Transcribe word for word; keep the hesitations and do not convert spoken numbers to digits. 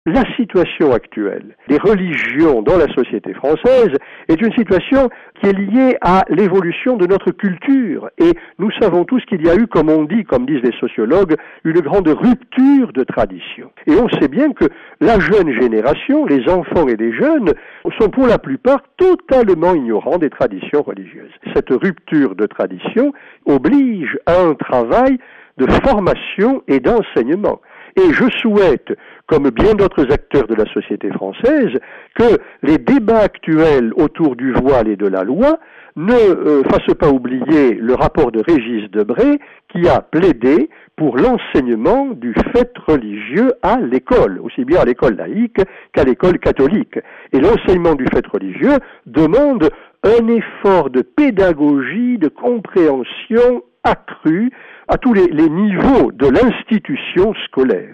La situation actuelle des religions dans la société française est une situation qui est liée à l'évolution de notre culture. Et nous savons tous qu'il y a eu, comme on dit, comme disent les sociologues, une grande rupture de tradition. Et on sait bien que la jeune génération, les enfants et les jeunes, sont pour la plupart totalement ignorants des traditions religieuses. Cette rupture de tradition oblige à un travail de formation et d'enseignement. Et je souhaite, comme bien d'autres acteurs de la société française, que les débats actuels autour du voile et de la loi ne euh, fassent pas oublier le rapport de Régis Debray qui a plaidé pour l'enseignement du fait religieux à l'école, aussi bien à l'école laïque qu'à l'école catholique. Et l'enseignement du fait religieux demande un effort de pédagogie, de compréhension accru à tous les, les niveaux de l'institution scolaire.